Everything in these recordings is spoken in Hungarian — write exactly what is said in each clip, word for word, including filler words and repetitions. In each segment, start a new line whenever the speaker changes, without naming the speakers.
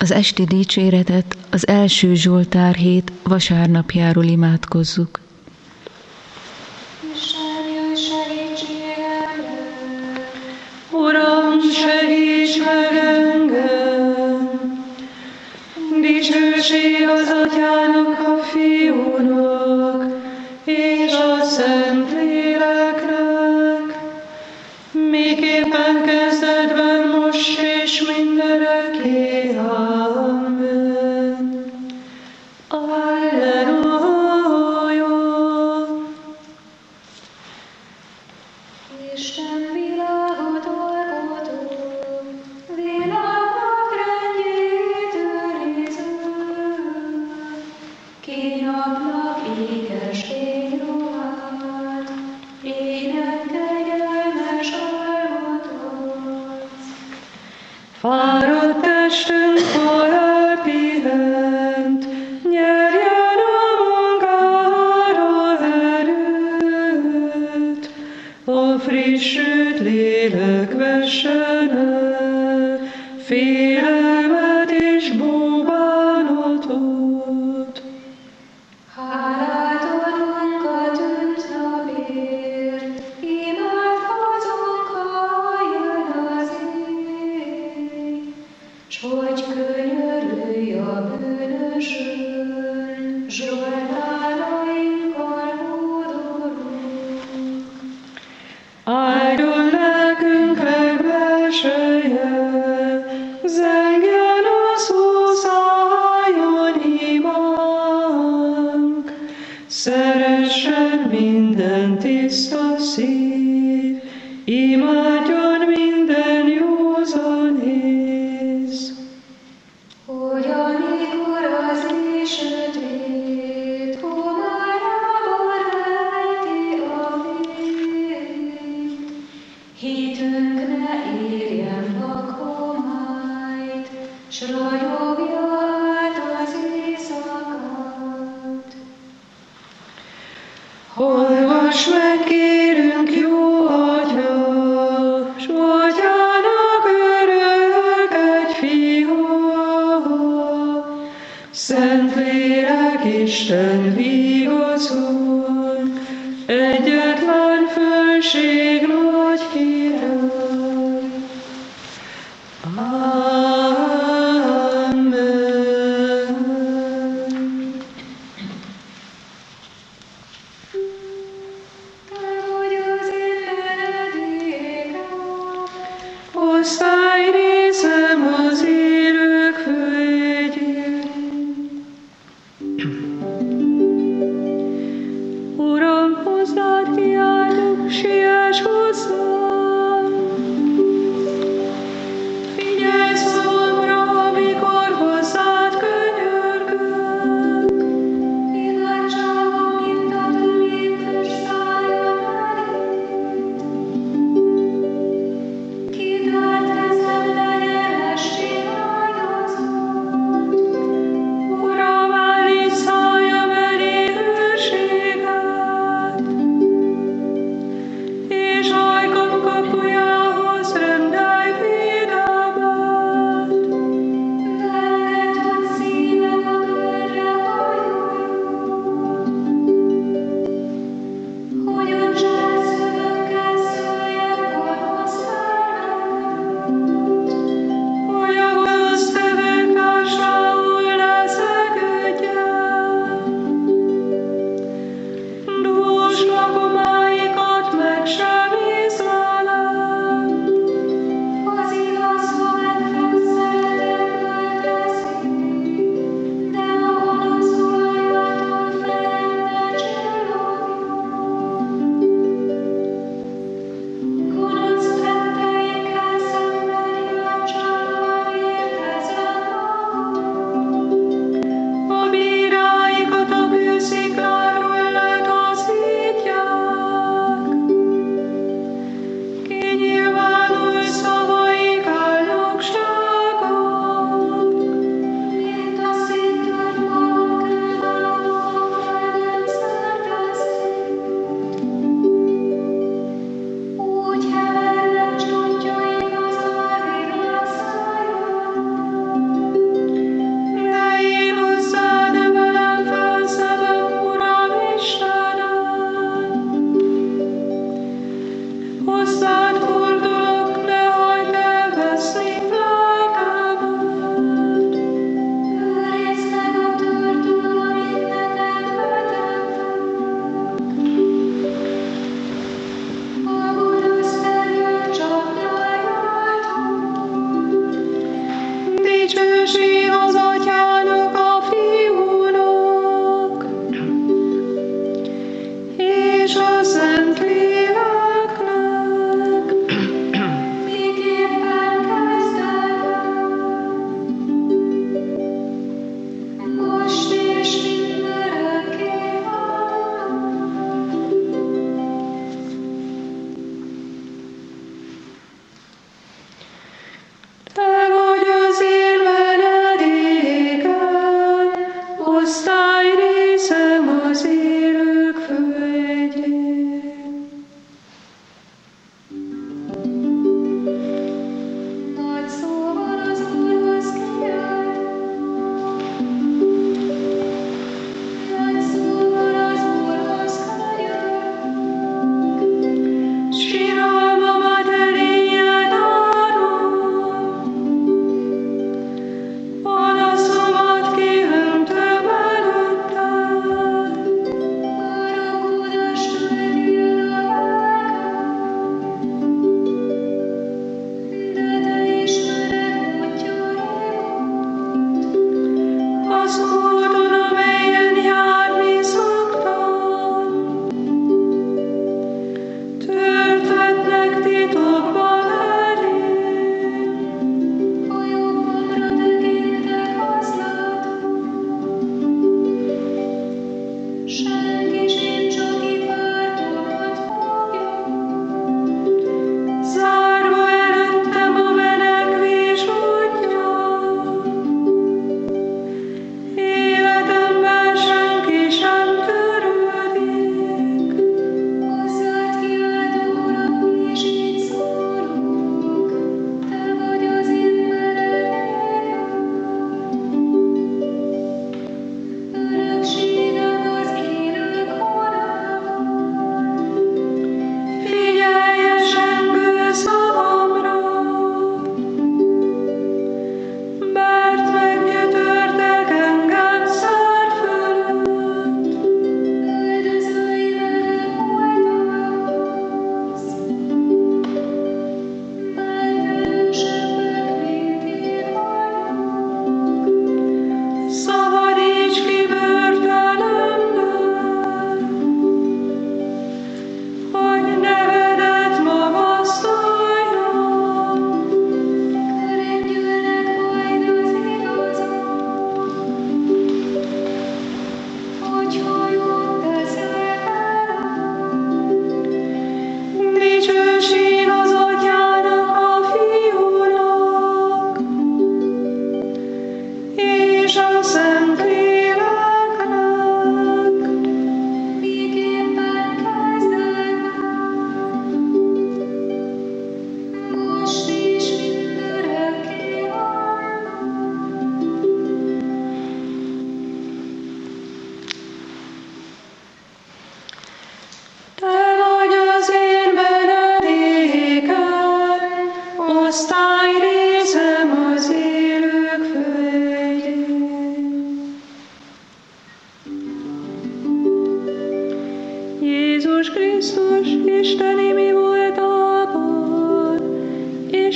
Az esti dicséretet az első Zsoltár hét vasárnapjáról imádkozzuk.
Uram, segíts meg engem! Dicsőség az Atyának, a Fiúnak, és a Szentléleknek, miképpen kezdetben, most és mindörökké. Amen. Alleluja!
Isten világot alkotó, világok rendjét őriző, ki napnak éges fényruhát, ének kegyelmes alvatot.
Fáradt testünk hol elpihent, nyerjen a munkára erőt. A frissült lélek vessen el félelmet és búbánatot.
Hálát adunk a tűnt napért, imádkozunk, halljon az ég, s hogy könyörülj a bűnösön, Zsoltárainkkal hódolunk.
Áldjon lelkünk legverselje, zengjen a szó, szálljon imánk. Szeressen minden tiszta szív, imádjon minden józan ész.
Hogy amikor az éj sötét, homálában rejti a fény, hitünk ne érjen vakhomályt, s ragyogja át az éjszakát.
Hallgass meg, kérünk, jó Atya, s Atyának örök egy fia. Szentlélek, Isten vigaszol, egyetlen fölség nagy király. Amen.
Te vagy az én menedékem,
Osztály nézem az élők földjén. Uram, hozzád kiáltok, siess hozzám. Figyelj szavamra, amikor hozzád könyörgök.
imádságom, mint a töményes szájam elé. Kitárt kezemben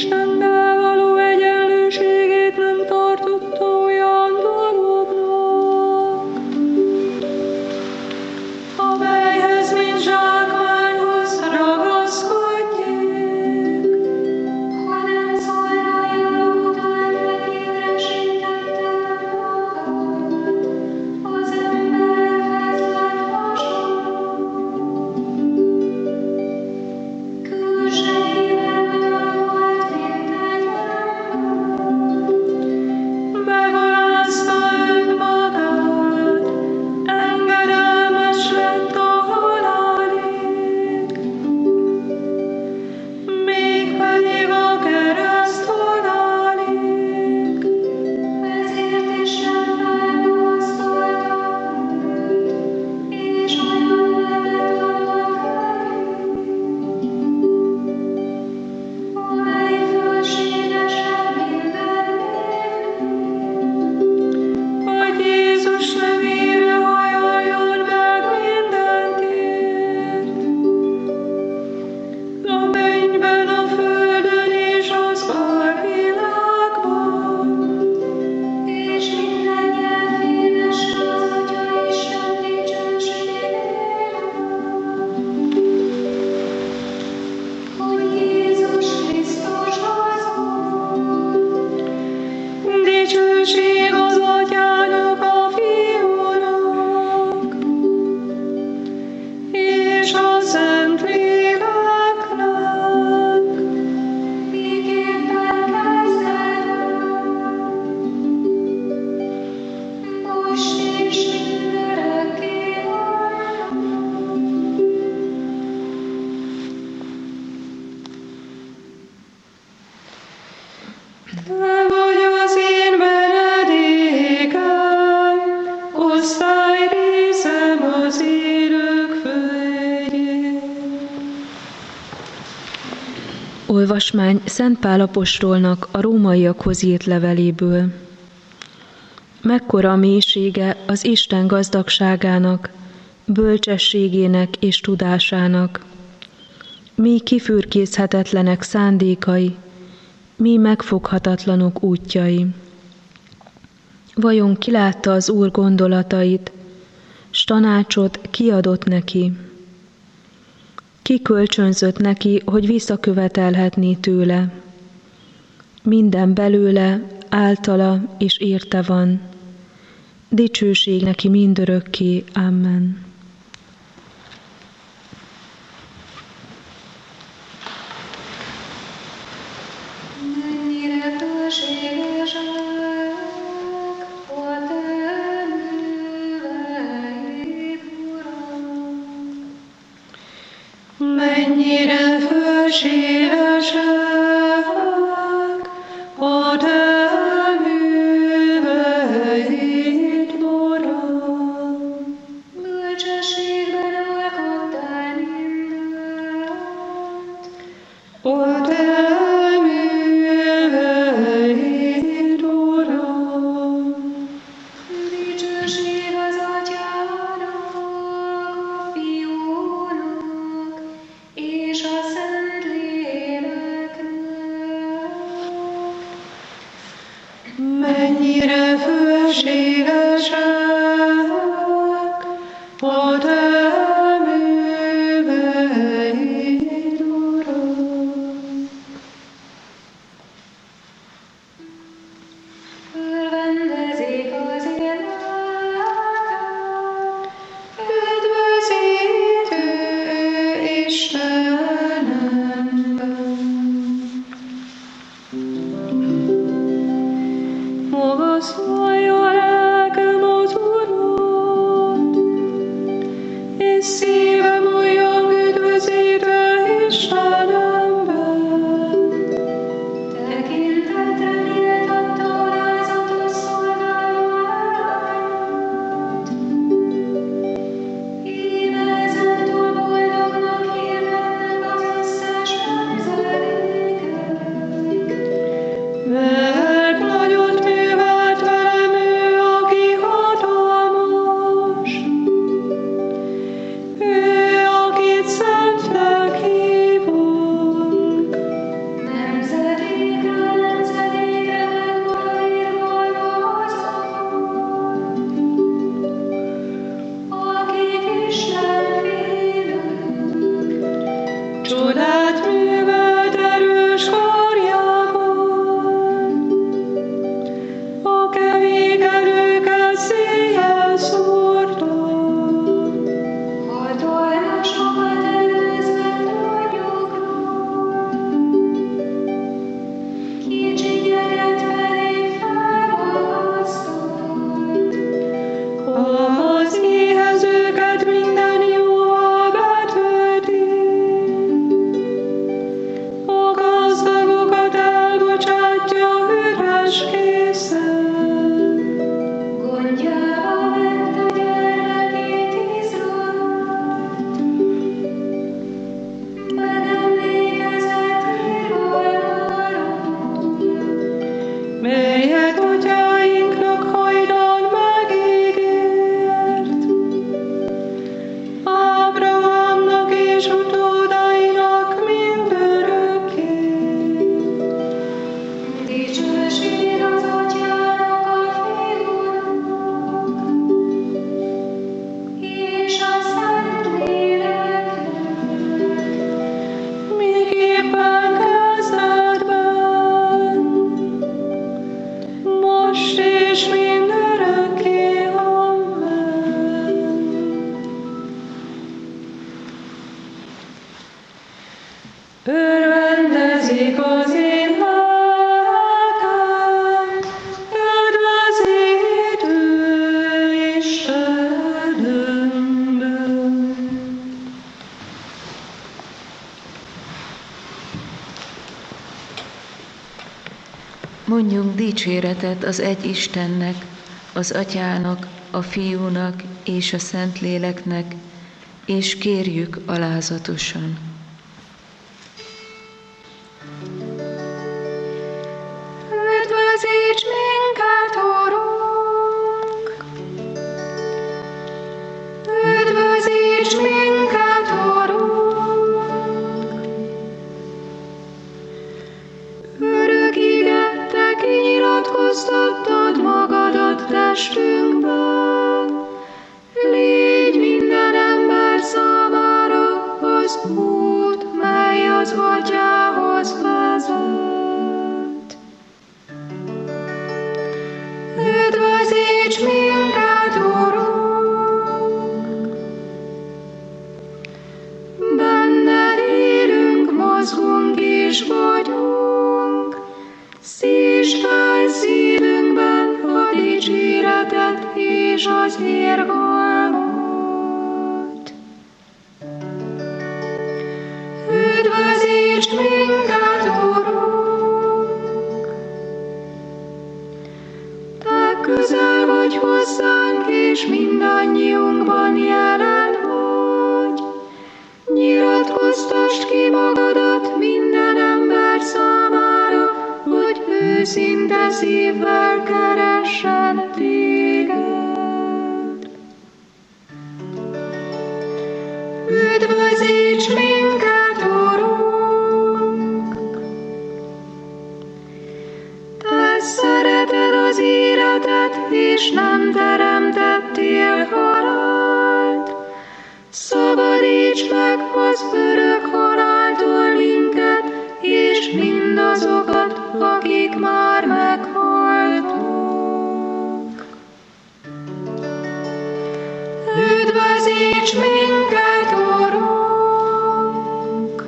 Istennel való egyenlőségét nem tartotta olyan dolognak, amelyhez mint zsákmányhoz ragaszkodjék,
hanem szolgálja után megéresítette magát, az emberekhez lett hasonló. Külsejében olyan volt, mint egy ember,
megalázta önmagát, engedelmes lett a halálig, mégpedig a kereszt halálig.
ezért Isten felmagasztalta őt, és olyan nevet adott neki, amely fölségesebb minden névnél.
Hogy Jézus nevére hajoljon meg mindentért, a mennyben, a földön és az alvilágban.
És minden nyelv hirdesse az Atya Isten dicsőségére, hogy Jézus Krisztus az Úr.
Dicsőség az Atyának, a Fiúnak, és a Szentléleknek,
Miképpen kezdetben, most és mindörökké
Te vagy az én menedékem, osztályrészem az élők földjén.
Olvasmány Szent Pál apostolnak a rómaiakhoz írt leveléből. Mekkora a mélysége az Isten gazdagságának, bölcsességének és tudásának, mi kifürkészhetetlenek szándékai, mi megfoghatatlanok útjai. Vajon ki látta az Úr gondolatait, s tanácsot kiadott neki? Ki kölcsönzött neki, hogy visszakövetelhetné tőle? Minden belőle, általa és érte van. Dicsőség neki mindörökké. Amen.
mennyire bőségesek a te műveid, Uram.
Mennyire fölségesek a te műveid, Uram.
Bölcsességben alkottál mindent,
A te műveid, Uram.
dicsőség az Atyának, a Fiúnak, és a Szentléleknek.
Mennyire fölségesek a te műveid, Uram.
Örvendezik az én lelkem,
Üdvözítő Istenemben. Magasztalja lelkem az Urat,
Dicsérjeget felé felolvasztott.
Az éhezőket minden jóval betölti, a gazdagokat elbocsátja üres készen.
Gondjába vett a gyermekét Izraelt, megemlékezett irgalmáról,
Melyet atyáinknak hajdan megígért, Ábrahámnak és utódainak mindörökké.
dicsőség az Atyának, a Fiúnak, és a Szentléleknek,
Miképpen kezdetben, most és mindörökké. Amen. Örvendezik az én lelkem, üdvözítő Istenemben.
Mondjunk dicséretet az egy Istennek, az Atyának, a Fiúnak és a Szentléleknek, és kérjük alázatosan.
üdvözíts minket, Urunk! Üdvözíts minket, Urunk! Örök ige, te kinyilatkoztattad magadat testünkben, légy minden ember számára az út, mely az Atyához vezet. Üdvözíts minket, Urunk! Benned élünk, mozgunk és vagyunk, szítsd fel szívünkben a dicséretet és az érgalmat. Üdvözíts minket, Urunk! Te közel vagy hozzánk, és mindannyiunkban jelen vagy. Nyilatkoztasd ki magadat minden ember számára, hogy őszinte szívvel keressen téged. Üdvözíts minket, Urunk! Te szereted az életet, és nem teremtettél halált. Szabadíts meg az örök haláltól minket, és mindazokat, akik már meghaltak. Üdvözíts minket, Urunk!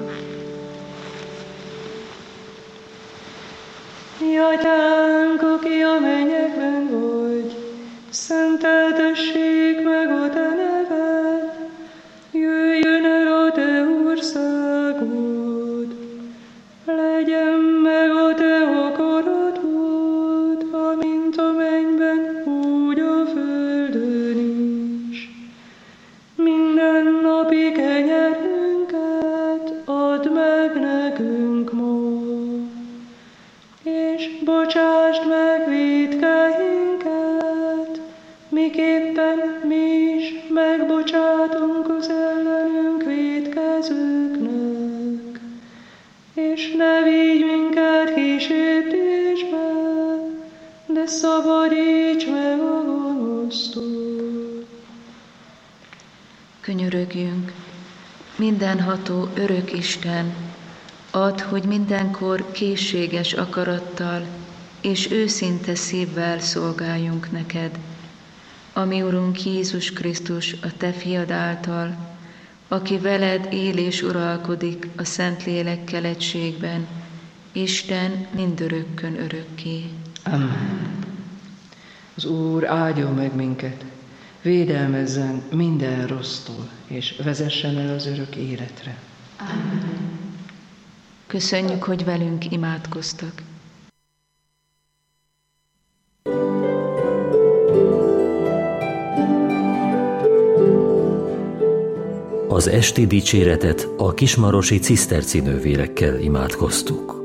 Mi Atyánk, aki a mennyekben vagy, szenteltessék meg a te neved, jöjjön el a te országod, legyen meg a te akaratod, amint a mennyben, úgy a földön is. Minden napi kenyerünket add meg nekünk ma, és bocsásd meg vétkeinket, miképpen mi is megbocsátunk az ellenünk vétkezőknek. És ne vigy minket kísértésbe, de szabadíts meg a gonosztól.
Könyörögjünk, mindenható örök Isten, add, hogy mindenkor készséges akarattal és őszinte szívvel szolgáljunk neked, a mi Urunk Jézus Krisztus, a te fiad által, aki veled él és uralkodik a Szentlélekkel egységben, Isten mindörökkön örökké.
Amen. Az Úr áldjon meg minket, védelmezzen minden rossztól, és vezessen el az örök életre.
Amen. Köszönjük, hogy velünk imádkoztak.
Az esti dicséretet a kismarosi ciszterci nővérekkel imádkoztuk.